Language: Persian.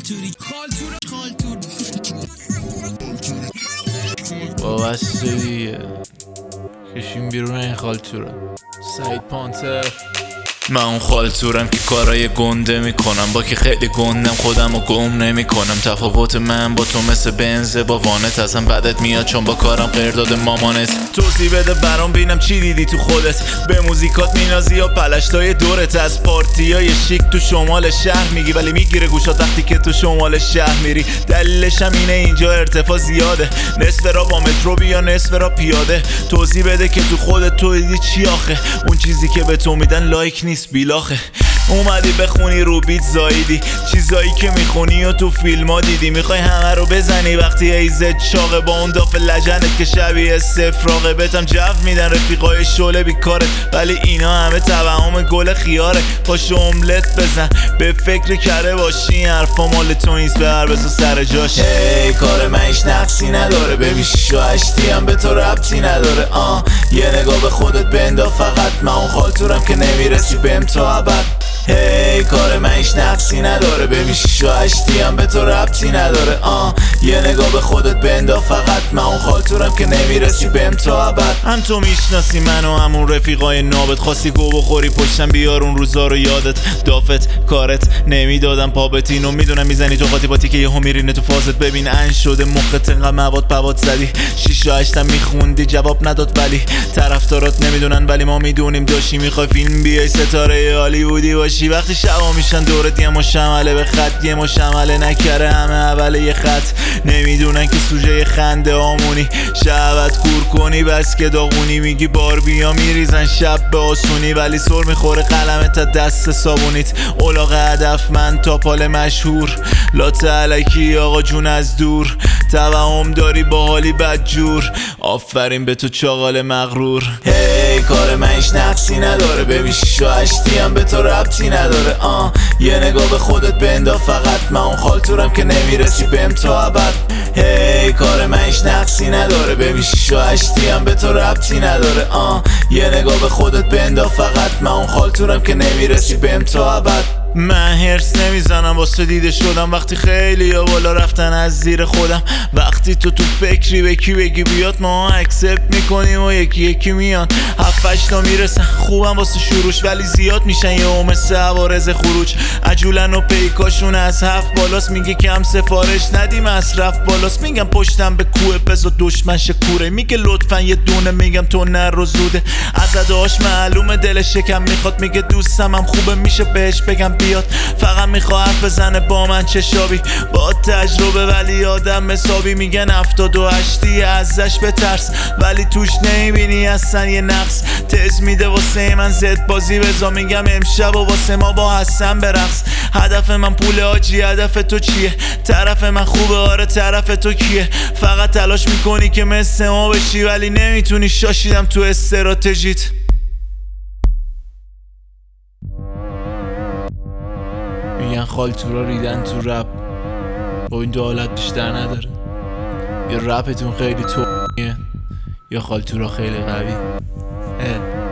خالتوری خالتور بابا بسته دیگه کشیم بیرون این خالتوره. سعید پانتر. من اون خالتورم که کارای گنده میکنم، با که خیلی گندم خودم رو گم نمیکنم. تفاوت من با تو مثل بنزه با وانت، ازم بدت میاد چون با کارم قرداد مامانت. توضیح بده برام بینم چی دیدی تو خودت، به موزیکات مینازی یا پلشتای دورت. از پارتیای شیک تو شمال شهر میگی ولی میگیره گوشات وقتی که تو شمال شهر میری. دلیلش هم اینه اینجا ارتفاع زیاده، نصف را با مترو بیا نصف را پیاده. توضیح بده که تو خودت تو دیدی چی آخه، اون چیزی که به تو میدن لایک نیست بیلاخه. اومدی بخونی رو بیت زایدی، چیزایی که میخونی و تو فیلم ها دیدی. میخوای همه رو بزنی وقتی ایزت چاقه، با اون داف لجنت که شبیه سفراغه. بهتم جو میدن رفیقای شله بیکارت، ولی اینا همه توهم گل خیاره. پاشو املت بزن به فکر کره باشی، این حرفا مال تو نیست ببر بسو سر جاش. هی کار من هیچ نقصی نداره، ببین 6 و 8 هم به تو ربطی نداره. یه نگاه به خودت بندا فقط، من اون خالتورم که نمیرسی بهم تا ابد. هی کار من هیچ نقصی نداره، ببین 6 و 8 هم به تو ربطی نداره. یه نگاه به خودت بندا فقط، من اون خالتورم که نمیرسی بهم تا ابد. هم تو میشناسی منو همون رفیقای نابت، خواستی گو بخوری پشتم بیار اون روزا رو یادت. دافت کارت نمیدادم پابت، اینو میدونم میزنی تو قاطی که یهو میرینه تو فازت. ببین ان شده مخت انقدر مواد پواد زدی، 6 و 8 هم میخوندی جواب نداد، ولی طرفدارات نمیدونن ولی ما میدونیم. داشتی میخوای فیلم بیای ستاره هالیوودی باشی، وقتی شبا میشن دورت یه مشمله به خط، یه مشمله نکره همه اول یه خط. نمیدونن که سوژه خنده آمونی، شبت کور کنی بس که داغونی. میگی باربیا میریزن شب به آسونی، ولی سر میخوره قلمت تا دست صابونیت. اولاغ هدف من تا پال مشهور، لات علکی آقا جون از دور. توهم داری با حالی بدجور، آفرین به تو چاقال مغرور. هی کار من هیچ نقصی نداره، ببین 6 و 8 هم به تو ربطی نداره. یه نگاه به خودت بندا فقط، من اون خالتورم که نمیرسی بهم تا ابد. هی کار من هیچ نقصی نداره، ببین 6 و 8 هم به تو ربطی نداره. یه نگاه به خودت بندا فقط، من اون خالتورم که نمیرسی بهم تا ابد. من هرس نمیزنم واسه دیده شدم، وقتی خیلی یا بالا رفتن از زیر خودم. وقتی تو فکری به کی بگی بیاد، ما اکسپت میکنیم و یکی یکی میان. 7-8 تا میرسن خوبم واسه شروعش، ولی زیاد میشن یه مثل عوارض خروج. عجولن و پیکاشون از 7 بالاست، میگه کم سفارش ندی مصرف بالاست. میگم پشتم به کوه بزا دشمن شکوره، میگه لطفا یه دونه، میگم تو نر و زوده. از اداش معلومه دلش شکم میخواد، میگه دوستم هم خوبه میشه بهش بگم بیاد. فقط میخواد حرف بزنه با من چشابی، با تجربه ولی آدم حسابی. میگن 78 ازش بترس، ولی توش نمیبینی اصلا یه نقص. تز میده واسه من زد بازی بزا، میگم امشب و واسه ما با حسن برقص. هدف من پول آجی، هدف تو چیه؟ طرف من خوبه آره طرف تو کیه؟ فقط تلاش میکنی که مثل ما بشی، ولی نمیتونی. شاشیدم تو استراتژیت. میگن خالتورا ریدن تو رپ، با این دو حالت بیشتر نداره. یا رپتون خیلی تویه یا خالتورا خیلی قوی.